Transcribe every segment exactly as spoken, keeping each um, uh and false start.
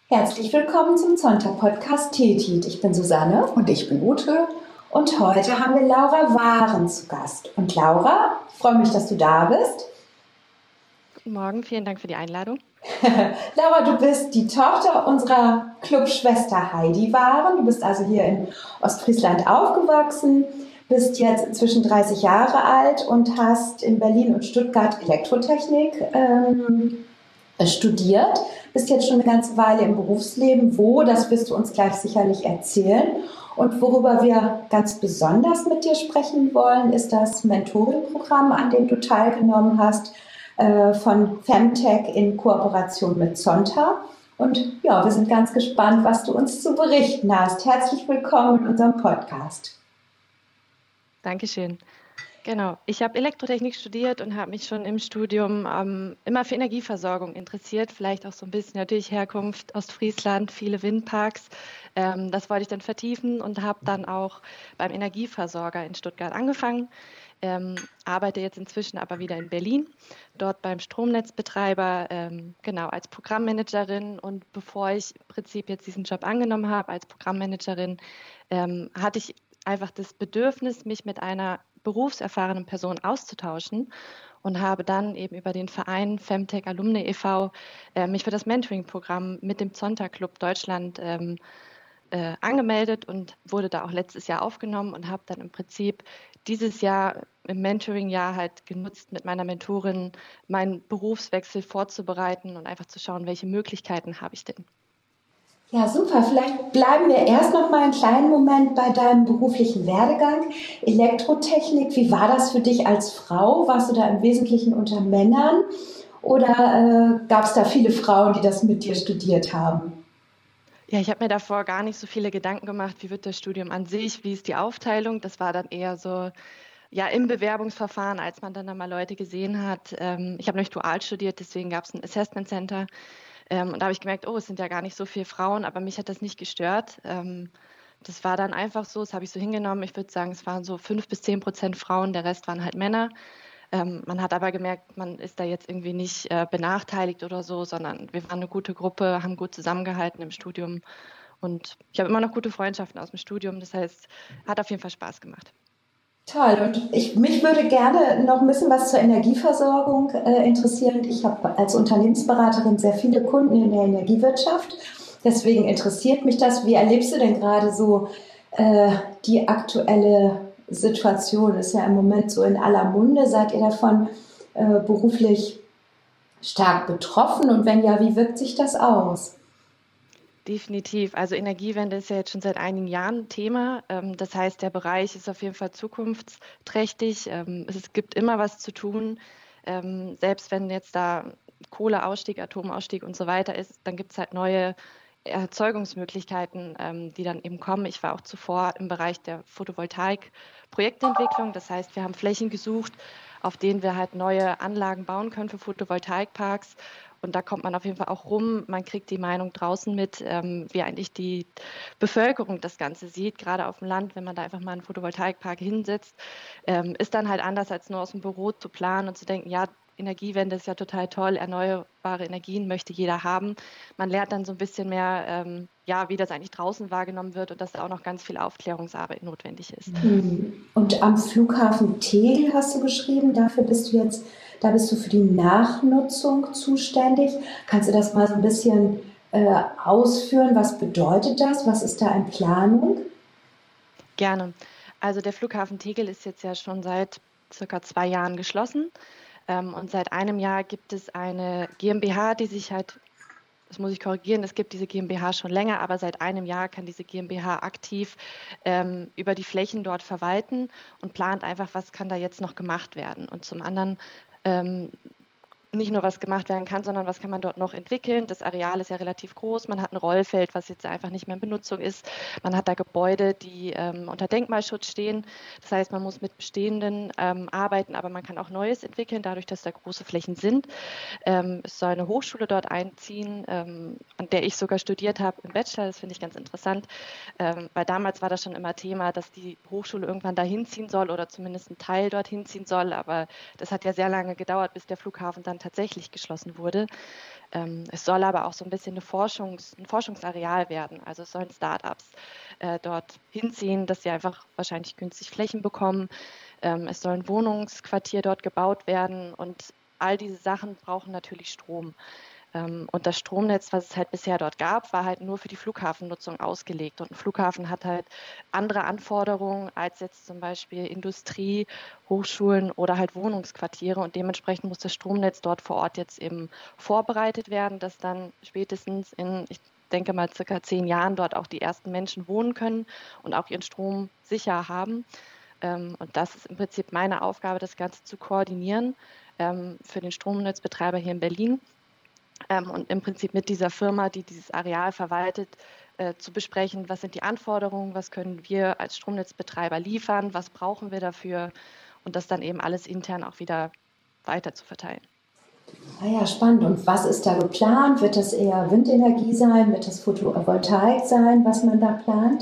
Herzlich willkommen zum Zonta-Podcast Tetit. Ich bin Susanne. Und ich bin Ute. Und heute haben wir Laura Waren zu Gast. Und Laura, ich freue mich, dass du da bist. Guten Morgen, vielen Dank für die Einladung. Laura, du bist die Tochter unserer Clubschwester Heidi Waren. Du bist also hier in Ostfriesland aufgewachsen, bist jetzt inzwischen dreißig Jahre alt und hast in Berlin und Stuttgart Elektrotechnik ähm, studiert. Bist jetzt schon eine ganze Weile im Berufsleben. Wo, das wirst du uns gleich sicherlich erzählen. Und worüber wir ganz besonders mit dir sprechen wollen, ist das Mentoring-Programm, an dem du teilgenommen hast, äh, von Femtech in Kooperation mit Zonta. Und ja, wir sind ganz gespannt, was du uns zu berichten hast. Herzlich willkommen in unserem Podcast. Dankeschön. Genau, ich habe Elektrotechnik studiert und habe mich schon im Studium ähm, immer für Energieversorgung interessiert, vielleicht auch so ein bisschen natürlich Herkunft Ostfriesland, viele Windparks. Ähm, das wollte ich dann vertiefen und habe dann auch beim Energieversorger in Stuttgart angefangen, ähm, arbeite jetzt inzwischen aber wieder in Berlin, dort beim Stromnetzbetreiber, ähm, genau, als Programmmanagerin. Und bevor ich im Prinzip jetzt diesen Job angenommen habe als Programmmanagerin, ähm, hatte ich einfach das Bedürfnis, mich mit einer berufserfahrenen Person auszutauschen und habe dann eben über den Verein Femtech Alumni e V äh, mich für das Mentoring-Programm mit dem Zonta Club Deutschland ähm, äh, angemeldet und wurde da auch letztes Jahr aufgenommen und habe dann im Prinzip dieses Jahr im Mentoring-Jahr halt genutzt, mit meiner Mentorin meinen Berufswechsel vorzubereiten und einfach zu schauen, welche Möglichkeiten habe ich denn. Ja, super. Vielleicht bleiben wir erst noch mal einen kleinen Moment bei deinem beruflichen Werdegang. Elektrotechnik, wie war das für dich als Frau? Warst du da im Wesentlichen unter Männern oder äh, gab es da viele Frauen, die das mit dir studiert haben? Ja, ich habe mir davor gar nicht so viele Gedanken gemacht, wie wird das Studium an sich, wie ist die Aufteilung. Das war dann eher so, ja, im Bewerbungsverfahren, als man dann mal Leute gesehen hat. Ähm, ich habe nämlich dual studiert, deswegen gab es ein Assessment Center. Ähm, und da habe ich gemerkt, oh, es sind ja gar nicht so viele Frauen, aber mich hat das nicht gestört. Ähm, das war dann einfach so, das habe ich so hingenommen. Ich würde sagen, es waren so fünf bis zehn Prozent Frauen, der Rest waren halt Männer. Ähm, man hat aber gemerkt, man ist da jetzt irgendwie nicht äh, benachteiligt oder so, sondern wir waren eine gute Gruppe, haben gut zusammengehalten im Studium. Und ich habe immer noch gute Freundschaften aus dem Studium. Das heißt, hat auf jeden Fall Spaß gemacht. Toll. Und ich, mich würde gerne noch ein bisschen was zur Energieversorgung äh, interessieren. Ich habe als Unternehmensberaterin sehr viele Kunden in der Energiewirtschaft. Deswegen interessiert mich das. Wie erlebst du denn gerade so äh, die aktuelle Situation? Ist ja im Moment so in aller Munde. Seid ihr davon äh, beruflich stark betroffen? Und wenn ja, wie wirkt sich das aus? Definitiv. Also Energiewende ist ja jetzt schon seit einigen Jahren ein Thema. Das heißt, der Bereich ist auf jeden Fall zukunftsträchtig. Es gibt immer was zu tun. Selbst wenn jetzt da Kohleausstieg, Atomausstieg und so weiter ist, dann gibt es halt neue Erzeugungsmöglichkeiten, die dann eben kommen. Ich war auch zuvor im Bereich der Photovoltaik-Projektentwicklung. Das heißt, wir haben Flächen gesucht, auf denen wir halt neue Anlagen bauen können für Photovoltaikparks. Und da kommt man auf jeden Fall auch rum. Man kriegt die Meinung draußen mit, ähm, wie eigentlich die Bevölkerung das Ganze sieht. Gerade auf dem Land, wenn man da einfach mal einen Photovoltaikpark hinsetzt, ähm, ist dann halt anders als nur aus dem Büro zu planen und zu denken, ja, Energiewende ist ja total toll, erneuerbare Energien möchte jeder haben. Man lernt dann so ein bisschen mehr, ähm, ja, wie das eigentlich draußen wahrgenommen wird und dass da auch noch ganz viel Aufklärungsarbeit notwendig ist. Und am Flughafen Tegel hast du geschrieben, dafür bist du jetzt, da bist du für die Nachnutzung zuständig. Kannst du das mal so ein bisschen äh, ausführen? Was bedeutet das? Was ist da in Planung? Gerne. Also der Flughafen Tegel ist jetzt ja schon seit circa zwei Jahren geschlossen. Ähm, und seit einem Jahr gibt es eine GmbH, die sich halt, das muss ich korrigieren, es gibt diese GmbH schon länger, aber seit einem Jahr kann diese GmbH aktiv ähm, über die Flächen dort verwalten und plant einfach, was kann da jetzt noch gemacht werden. Und zum anderen ähm, nicht nur was gemacht werden kann, sondern was kann man dort noch entwickeln. Das Areal ist ja relativ groß. Man hat ein Rollfeld, was jetzt einfach nicht mehr in Benutzung ist. Man hat da Gebäude, die ähm, unter Denkmalschutz stehen. Das heißt, man muss mit bestehenden ähm, arbeiten, aber man kann auch Neues entwickeln, dadurch, dass da große Flächen sind. Ähm, es soll eine Hochschule dort einziehen, ähm, an der ich sogar studiert habe im Bachelor. Das finde ich ganz interessant, ähm, weil damals war das schon immer Thema, dass die Hochschule irgendwann dahin ziehen soll oder zumindest ein Teil dorthin ziehen soll. Aber das hat ja sehr lange gedauert, bis der Flughafen dann tatsächlich geschlossen wurde. Ähm, es soll aber auch so ein bisschen eine Forschungs-, ein Forschungsareal werden. Also es sollen Startups äh, dort hinziehen, dass sie einfach wahrscheinlich günstig Flächen bekommen. Ähm, es soll ein Wohnungsquartier dort gebaut werden und all diese Sachen brauchen natürlich Strom. Ähm, und das Stromnetz, was es halt bisher dort gab, war halt nur für die Flughafennutzung ausgelegt. Und ein Flughafen hat halt andere Anforderungen als jetzt zum Beispiel Industrie, Hochschulen oder halt Wohnungsquartiere. Und dementsprechend muss das Stromnetz dort vor Ort jetzt eben vorbereitet werden, dass dann spätestens in, ich denke mal, circa zehn Jahren dort auch die ersten Menschen wohnen können und auch ihren Strom sicher haben. Ähm, und das ist im Prinzip meine Aufgabe, das Ganze zu koordinieren ähm, für den Stromnetzbetreiber hier in Berlin. Ähm, und im Prinzip mit dieser Firma, die dieses Areal verwaltet, äh, zu besprechen, was sind die Anforderungen, was können wir als Stromnetzbetreiber liefern, was brauchen wir dafür und das dann eben alles intern auch wieder weiter zu verteilen. Ah ja, spannend. Und was ist da geplant? Wird das eher Windenergie sein? Wird das Photovoltaik sein, was man da plant?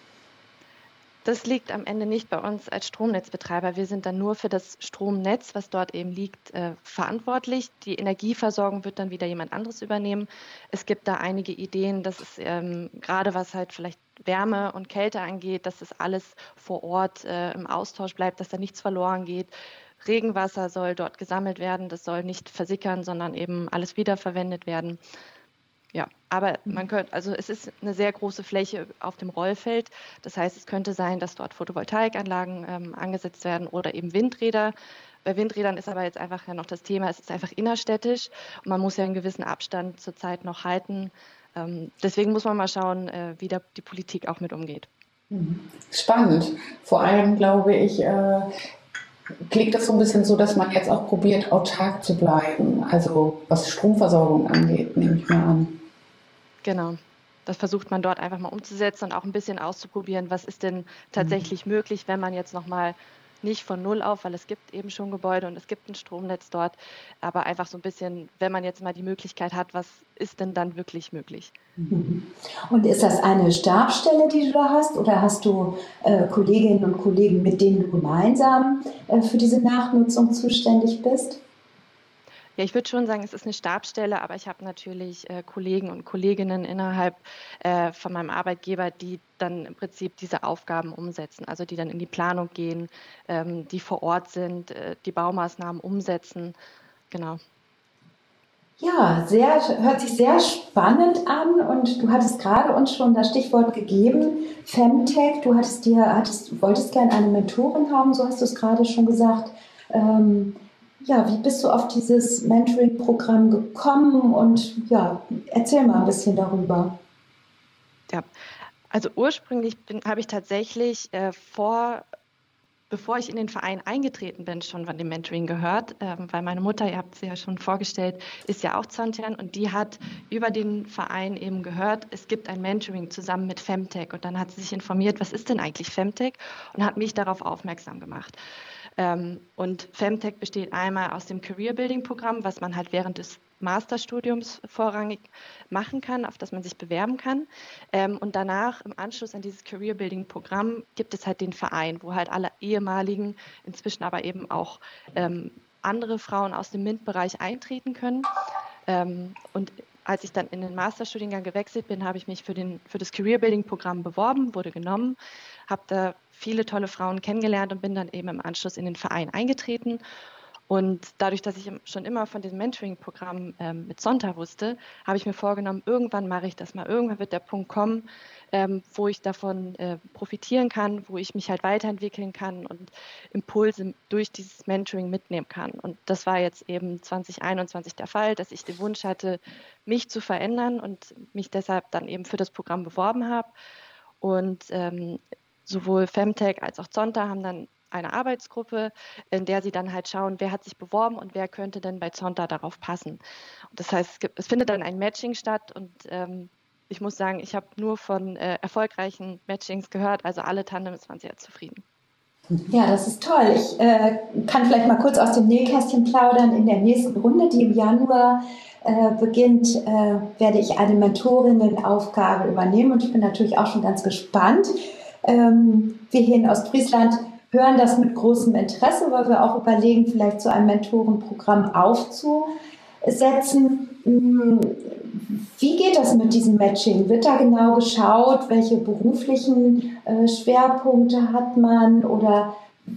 Das liegt am Ende nicht bei uns als Stromnetzbetreiber. Wir sind dann nur für das Stromnetz, was dort eben liegt, äh, verantwortlich. Die Energieversorgung wird dann wieder jemand anderes übernehmen. Es gibt da einige Ideen, dass es ähm, gerade was halt vielleicht Wärme und Kälte angeht, dass es alles vor Ort äh, im Austausch bleibt, dass da nichts verloren geht. Regenwasser soll dort gesammelt werden, das soll nicht versickern, sondern eben alles wiederverwendet werden. Ja, aber man könnte, also es ist eine sehr große Fläche auf dem Rollfeld. Das heißt, es könnte sein, dass dort Photovoltaikanlagen ähm, angesetzt werden oder eben Windräder. Bei Windrädern ist aber jetzt einfach ja noch das Thema, es ist einfach innerstädtisch und man muss ja einen gewissen Abstand zurzeit noch halten. Ähm, deswegen muss man mal schauen, äh, wie da die Politik auch mit umgeht. Spannend. Vor allem, glaube ich, äh, klingt das so ein bisschen so, dass man jetzt auch probiert, autark zu bleiben. Also was Stromversorgung angeht, nehme ich mal an. Genau. Das versucht man dort einfach mal umzusetzen und auch ein bisschen auszuprobieren, was ist denn tatsächlich mhm. möglich, wenn man jetzt nochmal nicht von Null auf, weil es gibt eben schon Gebäude und es gibt ein Stromnetz dort, aber einfach so ein bisschen, wenn man jetzt mal die Möglichkeit hat, was ist denn dann wirklich möglich? Und ist das eine Stabsstelle, die du da hast, oder hast du äh, Kolleginnen und Kollegen, mit denen du gemeinsam äh, für diese Nachnutzung zuständig bist? Ja, ich würde schon sagen, es ist eine Stabsstelle, aber ich habe natürlich äh, Kollegen und Kolleginnen innerhalb äh, von meinem Arbeitgeber, die dann im Prinzip diese Aufgaben umsetzen, also die dann in die Planung gehen, ähm, die vor Ort sind, äh, die Baumaßnahmen umsetzen. Genau. Ja, sehr, hört sich sehr spannend an und du hattest gerade uns schon das Stichwort gegeben, Femtech. Du hattest dir, hattest, wolltest gerne eine Mentorin haben, so hast du es gerade schon gesagt. Ähm, Ja, wie bist du auf dieses Mentoring-Programm gekommen und ja, erzähl mal ein bisschen darüber. Ja, also ursprünglich habe ich tatsächlich äh, vor, bevor ich in den Verein eingetreten bin, schon von dem Mentoring gehört, ähm, weil meine Mutter, ihr habt sie ja schon vorgestellt, ist ja auch Zontian und die hat über den Verein eben gehört, es gibt ein Mentoring zusammen mit Femtech und dann hat sie sich informiert, was ist denn eigentlich Femtech und hat mich darauf aufmerksam gemacht. Ähm, und Femtech besteht einmal aus dem Career Building Programm, was man halt während des Masterstudiums vorrangig machen kann, auf das man sich bewerben kann. Ähm, und danach im Anschluss an dieses Career Building Programm gibt es halt den Verein, wo halt alle ehemaligen, inzwischen aber eben auch ähm, andere Frauen aus dem MINT-Bereich eintreten können. Ähm, und als ich dann in den Masterstudiengang gewechselt bin, habe ich mich für, den, für das Career Building Programm beworben, wurde genommen, habe da viele tolle Frauen kennengelernt und bin dann eben im Anschluss in den Verein eingetreten. Und dadurch, dass ich schon immer von diesem Mentoring-Programm ähm, mit Zonta wusste, habe ich mir vorgenommen, irgendwann mache ich das mal. Irgendwann wird der Punkt kommen, ähm, wo ich davon äh, profitieren kann, wo ich mich halt weiterentwickeln kann und Impulse durch dieses Mentoring mitnehmen kann. Und das war jetzt eben zwanzig einundzwanzig der Fall, dass ich den Wunsch hatte, mich zu verändern und mich deshalb dann eben für das Programm beworben habe. Und ähm, sowohl Femtech als auch Zonta haben dann eine Arbeitsgruppe, in der sie dann halt schauen, wer hat sich beworben und wer könnte denn bei Zonta darauf passen. Und das heißt, es, gibt, es findet dann ein Matching statt und ähm, ich muss sagen, ich habe nur von äh, erfolgreichen Matchings gehört, also alle Tandems waren sehr zufrieden. Ja, das ist toll. Ich äh, kann vielleicht mal kurz aus dem Nähkästchen plaudern. In der nächsten Runde, die im Januar äh, beginnt, äh, werde ich eine Mentorinnenaufgabe übernehmen und ich bin natürlich auch schon ganz gespannt. Ähm, wir hier in Ostfriesland hören das mit großem Interesse, weil wir auch überlegen, vielleicht so ein Mentorenprogramm aufzubauen. setzen. Wie geht das mit diesem Matching? Wird da genau geschaut, welche beruflichen äh, Schwerpunkte hat man oder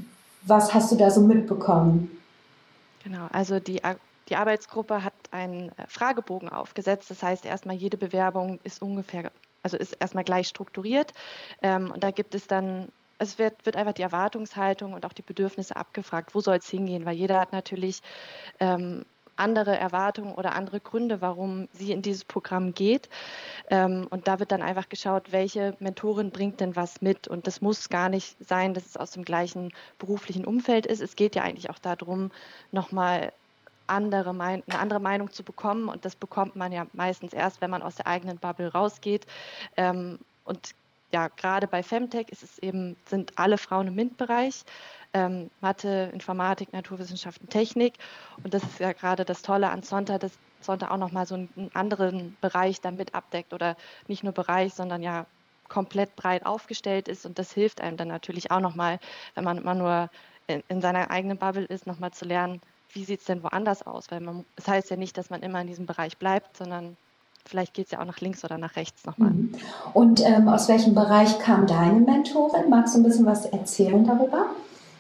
was hast du da so mitbekommen? Genau, also die, die Arbeitsgruppe hat einen Fragebogen aufgesetzt. Das heißt, erstmal jede Bewerbung ist ungefähr, also ist erstmal gleich strukturiert. Ähm, und da gibt es dann, es wird, wird einfach die Erwartungshaltung und auch die Bedürfnisse abgefragt. Wo soll es hingehen? Weil jeder hat natürlich ähm, andere Erwartungen oder andere Gründe, warum sie in dieses Programm geht. Ähm, und da wird dann einfach geschaut, welche Mentorin bringt denn was mit. Und das muss gar nicht sein, dass es aus dem gleichen beruflichen Umfeld ist. Es geht ja eigentlich auch darum, nochmal andere Mein- eine andere Meinung zu bekommen. Und das bekommt man ja meistens erst, wenn man aus der eigenen Bubble rausgeht. Ähm, und ja, gerade bei Femtech ist es eben, sind alle Frauen im MINT-Bereich. Ähm, Mathe, Informatik, Naturwissenschaften, Technik. Und das ist ja gerade das Tolle an Zonta, dass Zonta auch nochmal so einen, einen anderen Bereich damit abdeckt oder nicht nur Bereich, sondern ja komplett breit aufgestellt ist. Und das hilft einem dann natürlich auch nochmal, wenn man immer nur in, in seiner eigenen Bubble ist, nochmal zu lernen, wie sieht es denn woanders aus? Weil man, das heißt ja nicht, dass man immer in diesem Bereich bleibt, sondern vielleicht geht es ja auch nach links oder nach rechts nochmal. Und ähm, aus welchem Bereich kam deine Mentorin? Magst du ein bisschen was erzählen darüber?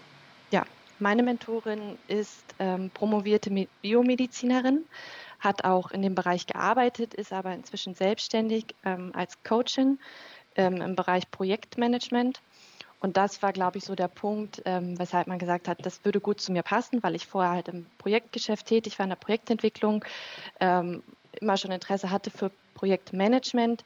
Ja, meine Mentorin ist ähm, promovierte Biomedizinerin, hat auch in dem Bereich gearbeitet, ist aber inzwischen selbstständig ähm, als Coachin ähm, im Bereich Projektmanagement. Und das war, glaube ich, so der Punkt, ähm, weshalb man gesagt hat, das würde gut zu mir passen, weil ich vorher halt im Projektgeschäft tätig war, in der Projektentwicklung, ähm, immer schon Interesse hatte für Projektmanagement.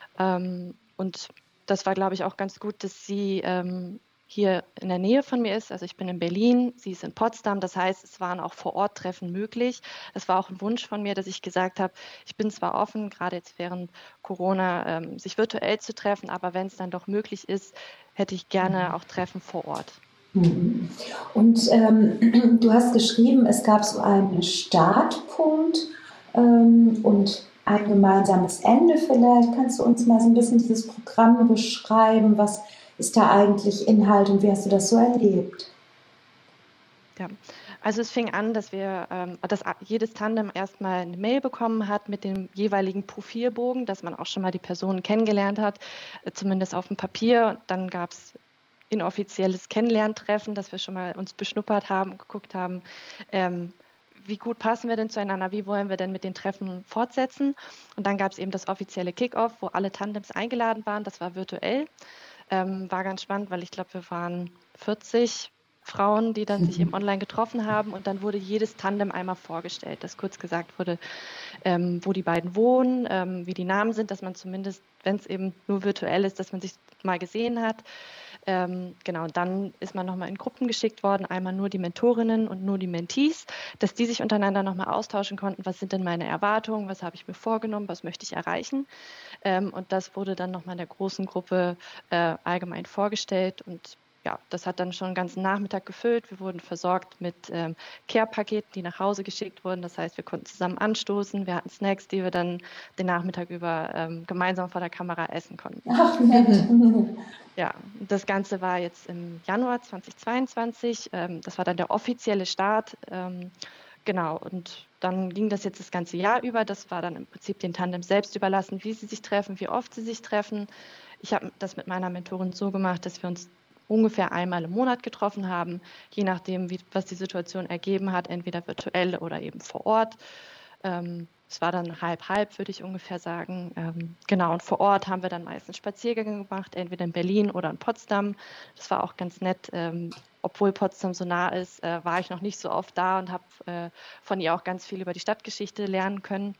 Ähm, und das war, glaube ich, auch ganz gut, dass sie ähm, hier in der Nähe von mir ist. Also ich bin in Berlin, sie ist in Potsdam. Das heißt, es waren auch Vor-Ort-Treffen möglich. Es war auch ein Wunsch von mir, dass ich gesagt habe, ich bin zwar offen, gerade jetzt während Corona, ähm, sich virtuell zu treffen, aber wenn es dann doch möglich ist, hätte ich gerne auch Treffen vor Ort. Und ähm, du hast geschrieben, es gab so einen Startpunkt ähm, und ein gemeinsames Ende vielleicht. Kannst du uns mal so ein bisschen dieses Programm beschreiben? Was ist da eigentlich Inhalt und wie hast du das so erlebt? Ja, also es fing an, dass wir, ähm, dass jedes Tandem erstmal eine Mail bekommen hat mit dem jeweiligen Profilbogen, dass man auch schon mal die Personen kennengelernt hat, äh, zumindest auf dem Papier. Dann gab es inoffizielles Kennenlerntreffen, dass wir schon mal uns beschnuppert haben, geguckt haben, ähm, wie gut passen wir denn zueinander, wie wollen wir denn mit den Treffen fortsetzen. Und dann gab es eben das offizielle Kick-Off, wo alle Tandems eingeladen waren. Das war virtuell. Ähm, war ganz spannend, weil ich glaube, wir waren vierzig Frauen, die dann sich eben online getroffen haben und dann wurde jedes Tandem einmal vorgestellt, dass kurz gesagt wurde, ähm, wo die beiden wohnen, ähm, wie die Namen sind, dass man zumindest, wenn es eben nur virtuell ist, dass man sich mal gesehen hat. Ähm, genau, dann ist man nochmal in Gruppen geschickt worden, einmal nur die Mentorinnen und nur die Mentees, dass die sich untereinander nochmal austauschen konnten, was sind denn meine Erwartungen, was habe ich mir vorgenommen, was möchte ich erreichen. Ähm, und das wurde dann nochmal in der großen Gruppe äh, allgemein vorgestellt und ja, das hat dann schon einen ganzen Nachmittag gefüllt. Wir wurden versorgt mit ähm, Care-Paketen, die nach Hause geschickt wurden. Das heißt, wir konnten zusammen anstoßen. Wir hatten Snacks, die wir dann den Nachmittag über ähm, gemeinsam vor der Kamera essen konnten. Ach, nett. Ja, das Ganze war jetzt im Januar zweitausendzweiundzwanzig. Ähm, das war dann der offizielle Start. Ähm, genau, und dann ging das jetzt das ganze Jahr über. Das war dann im Prinzip den Tandem selbst überlassen, wie sie sich treffen, wie oft sie sich treffen. Ich habe das mit meiner Mentorin so gemacht, dass wir uns ungefähr einmal im Monat getroffen haben, je nachdem, wie, was die Situation ergeben hat, entweder virtuell oder eben vor Ort. Ähm, es war dann halb, halb, würde ich ungefähr sagen. Ähm, genau, und vor Ort haben wir dann meistens Spaziergänge gemacht, entweder in Berlin oder in Potsdam. Das war auch ganz nett. Ähm, obwohl Potsdam so nah ist, äh, war ich noch nicht so oft da und habe äh, von ihr auch ganz viel über die Stadtgeschichte lernen können.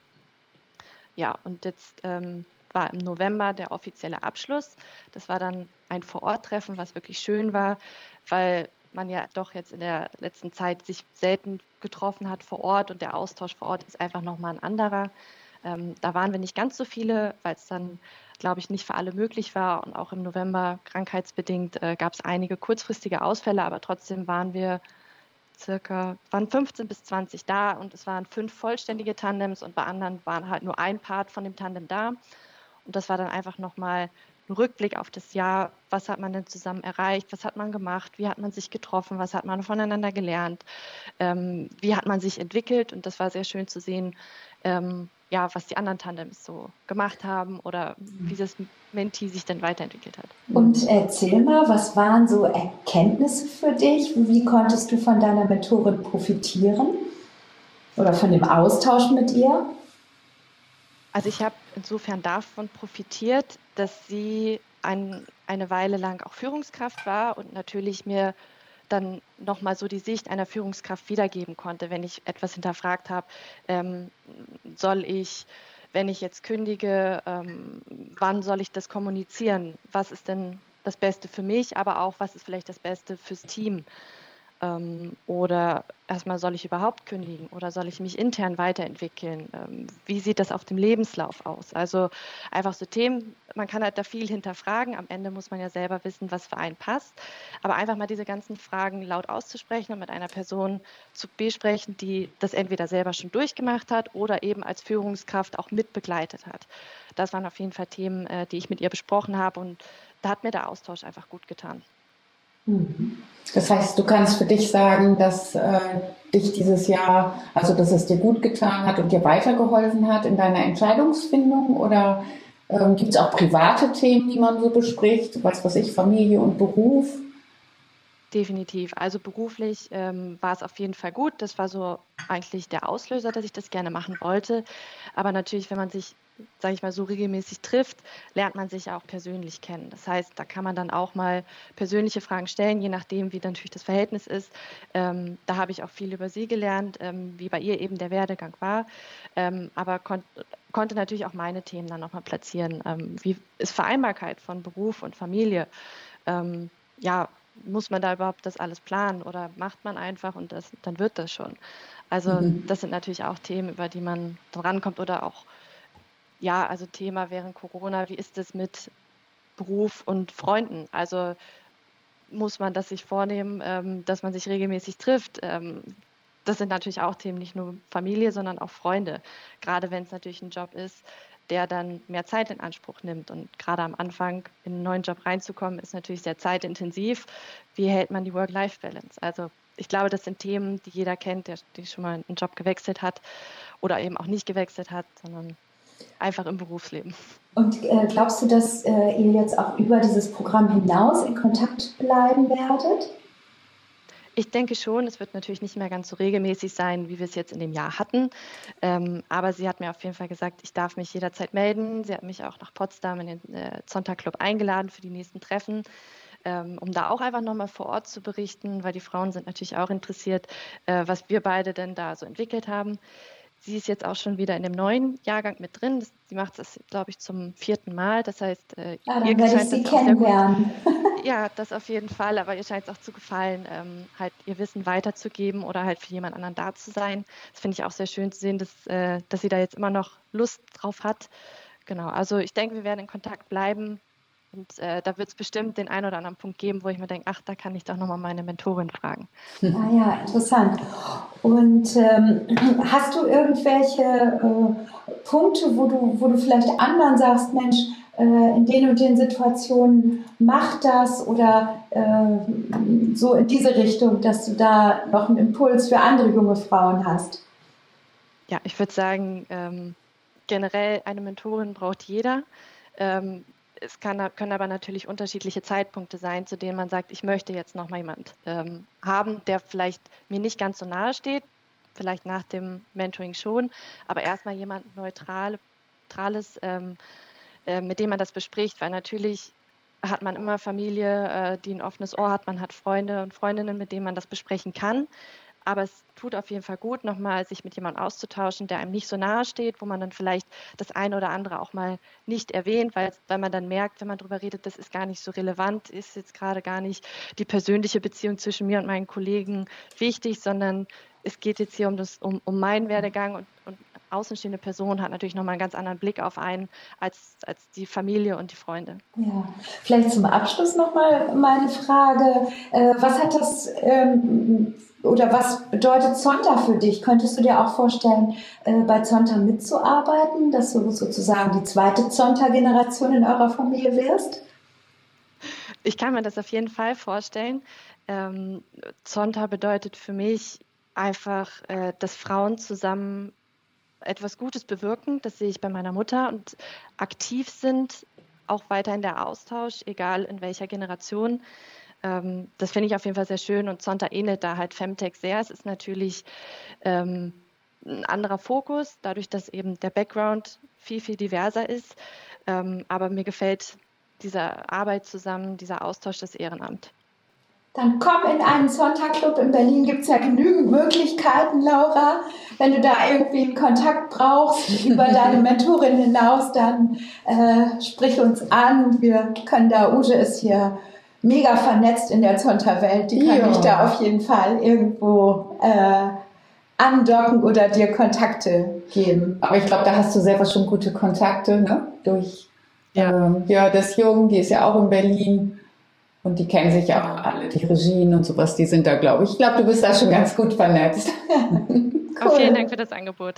Ja, und jetzt ähm, war im November der offizielle Abschluss. Das war dann ein Vor-Ort-Treffen, was wirklich schön war, weil man ja doch jetzt in der letzten Zeit sich selten getroffen hat vor Ort und der Austausch vor Ort ist einfach nochmal ein anderer. Ähm, da waren wir nicht ganz so viele, weil es dann, glaube ich, nicht für alle möglich war und auch im November krankheitsbedingt äh, gab es einige kurzfristige Ausfälle, aber trotzdem waren wir circa, waren fünfzehn bis zwanzig da und es waren fünf vollständige Tandems und bei anderen waren halt nur ein Part von dem Tandem da. Und das war dann einfach nochmal einen Rückblick auf das Jahr. Was hat man denn zusammen erreicht? Was hat man gemacht? Wie hat man sich getroffen? Was hat man voneinander gelernt? Ähm, wie hat man sich entwickelt? Und das war sehr schön zu sehen, ähm, ja, was die anderen Tandems so gemacht haben oder wie das Mentee sich dann weiterentwickelt hat. Und erzähl mal, was waren so Erkenntnisse für dich? Wie konntest du von deiner Mentorin profitieren oder von dem Austausch mit ihr? Also ich habe insofern davon profitiert, dass sie ein, eine Weile lang auch Führungskraft war und natürlich mir dann nochmal so die Sicht einer Führungskraft wiedergeben konnte, wenn ich etwas hinterfragt habe, ähm, soll ich, wenn ich jetzt kündige, ähm, wann soll ich das kommunizieren? Was ist denn das Beste für mich, aber auch, was ist vielleicht das Beste fürs Team? Ähm, oder erstmal, soll ich überhaupt kündigen oder soll ich mich intern weiterentwickeln? Ähm, wie sieht das auf dem Lebenslauf aus? Also einfach so Themen, man kann halt da viel hinterfragen. Am Ende muss man ja selber wissen, was für einen passt. Aber einfach mal diese ganzen Fragen laut auszusprechen und mit einer Person zu besprechen, die das entweder selber schon durchgemacht hat oder eben als Führungskraft auch mitbegleitet hat. Das waren auf jeden Fall Themen, äh, die ich mit ihr besprochen habe, und da hat mir der Austausch einfach gut getan. Das heißt, du kannst für dich sagen, dass äh, dich dieses Jahr, also dass es dir gut getan hat und dir weitergeholfen hat in deiner Entscheidungsfindung, oder ähm, gibt es auch private Themen, die man so bespricht, was weiß ich, Familie und Beruf? Definitiv. Also beruflich ähm, war es auf jeden Fall gut. Das war so eigentlich der Auslöser, dass ich das gerne machen wollte. Aber natürlich, wenn man sich, sage ich mal, so regelmäßig trifft, lernt man sich auch persönlich kennen. Das heißt, da kann man dann auch mal persönliche Fragen stellen, je nachdem, wie natürlich das Verhältnis ist. Ähm, da habe ich auch viel über sie gelernt, ähm, wie bei ihr eben der Werdegang war. Ähm, aber kon konnte natürlich auch meine Themen dann nochmal platzieren. Ähm, wie ist Vereinbarkeit von Beruf und Familie? Ähm, ja, muss man da überhaupt das alles planen oder macht man einfach und das, dann wird das schon. Also Mhm. das sind natürlich auch Themen, über die man dann rankommt, oder auch, ja, also Thema während Corona, wie ist es mit Beruf und Freunden? Also muss man das sich vornehmen, ähm, dass man sich regelmäßig trifft? Ähm, das sind natürlich auch Themen, nicht nur Familie, sondern auch Freunde. Gerade wenn es natürlich ein Job ist, der dann mehr Zeit in Anspruch nimmt. Und gerade am Anfang in einen neuen Job reinzukommen, ist natürlich sehr zeitintensiv. Wie hält man die Work-Life-Balance? Also ich glaube, das sind Themen, die jeder kennt, der, der schon mal einen Job gewechselt hat oder eben auch nicht gewechselt hat, sondern einfach im Berufsleben. Und äh, glaubst du, dass äh, ihr jetzt auch über dieses Programm hinaus in Kontakt bleiben werdet? Ich denke schon, es wird natürlich nicht mehr ganz so regelmäßig sein, wie wir es jetzt in dem Jahr hatten. Ähm, aber sie hat mir auf jeden Fall gesagt, ich darf mich jederzeit melden. Sie hat mich auch nach Potsdam in den äh, Zonta Club eingeladen für die nächsten Treffen, ähm, um da auch einfach nochmal vor Ort zu berichten, weil die Frauen sind natürlich auch interessiert, äh, was wir beide denn da so entwickelt haben. Sie ist jetzt auch schon wieder in dem neuen Jahrgang mit drin. Das, sie macht das, glaube ich, zum vierten Mal. Das heißt, äh, Ja, ihr dann werde ich scheint sie das auch sehr gut. kennenlernen. Ja, das auf jeden Fall, aber ihr scheint es auch zu gefallen, ähm, halt ihr Wissen weiterzugeben oder halt für jemand anderen da zu sein. Das finde ich auch sehr schön zu sehen, dass, äh, dass sie da jetzt immer noch Lust drauf hat. Genau, also ich denke, wir werden in Kontakt bleiben, und äh, da wird es bestimmt den einen oder anderen Punkt geben, wo ich mir denke, ach, da kann ich doch nochmal meine Mentorin fragen. Ah ja, interessant. Und ähm, hast du irgendwelche äh, Punkte, wo du, wo du vielleicht anderen sagst, Mensch, äh, in den und den Situationen mach das, oder äh, so in diese Richtung, dass du da noch einen Impuls für andere junge Frauen hast? Ja, ich würde sagen, ähm, generell eine Mentorin braucht jeder. Ähm, es kann, können aber natürlich unterschiedliche Zeitpunkte sein, zu denen man sagt, ich möchte jetzt noch mal jemand ähm, haben, der vielleicht mir nicht ganz so nahe steht, vielleicht nach dem Mentoring schon, aber erstmal jemand neutral, neutrales, ähm, äh, mit dem man das bespricht, weil natürlich hat man immer Familie, äh, die ein offenes Ohr hat, man hat Freunde und Freundinnen, mit denen man das besprechen kann. Aber es tut auf jeden Fall gut, nochmal sich mit jemandem auszutauschen, der einem nicht so nahe steht, wo man dann vielleicht das eine oder andere auch mal nicht erwähnt, weil, weil man dann merkt, wenn man darüber redet, das ist gar nicht so relevant, ist jetzt gerade gar nicht die persönliche Beziehung zwischen mir und meinen Kollegen wichtig, sondern es geht jetzt hier um, das, um, um meinen Werdegang und, und außenstehende Person hat natürlich nochmal einen ganz anderen Blick auf einen als, als die Familie und die Freunde. Ja, vielleicht zum Abschluss nochmal meine Frage. Äh, was hat das ähm, oder was bedeutet Zonta für dich? Könntest du dir auch vorstellen, äh, bei Zonta mitzuarbeiten, dass du sozusagen die zweite Zonta-Generation in eurer Familie wirst? Ich kann mir das auf jeden Fall vorstellen. Ähm, Zonta bedeutet für mich einfach, äh, dass Frauen zusammen etwas Gutes bewirken. Das sehe ich bei meiner Mutter und aktiv sind, auch weiterhin der Austausch, egal in welcher Generation. Ähm, das finde ich auf jeden Fall sehr schön und Zonta ähnelt da halt Femtech sehr. Es ist natürlich ähm, ein anderer Fokus, dadurch, dass eben der Background viel, viel diverser ist. Ähm, aber mir gefällt diese Arbeit zusammen, dieser Austausch, das Ehrenamt. Dann komm in einen Zonta-Club. In Berlin gibt es ja genügend Möglichkeiten, Laura. Wenn du da irgendwie einen Kontakt brauchst über deine Mentorin hinaus, dann äh, sprich uns an. Wir können da, Ute ist hier mega vernetzt in der Zonta-Welt. Die kann mich da auf jeden Fall irgendwo äh, andocken oder dir Kontakte geben. Aber ich glaube, da hast du selber schon gute Kontakte, ne? Durch ja. Ähm, ja, das Jung, die ist ja auch in Berlin. Und die kennen sich ja auch alle, die Regien und sowas, die sind da, glaube ich. Ich glaube, du bist da schon ganz gut vernetzt. Cool. Oh, vielen Dank für das Angebot.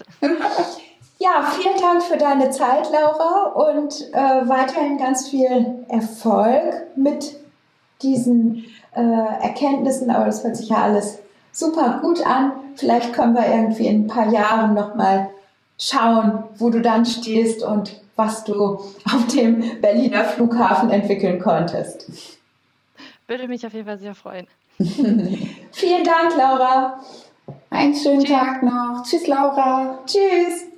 Ja, vielen Dank für deine Zeit, Laura, und äh, weiterhin ganz viel Erfolg mit diesen äh, Erkenntnissen. Aber das hört sich ja alles super gut an. Vielleicht können wir irgendwie in ein paar Jahren nochmal schauen, wo du dann stehst und was du auf dem Berliner Flughafen entwickeln konntest. Würde mich auf jeden Fall sehr freuen. Vielen Dank, Laura. Einen schönen Tschüss. Tag noch. Tschüss, Laura. Tschüss.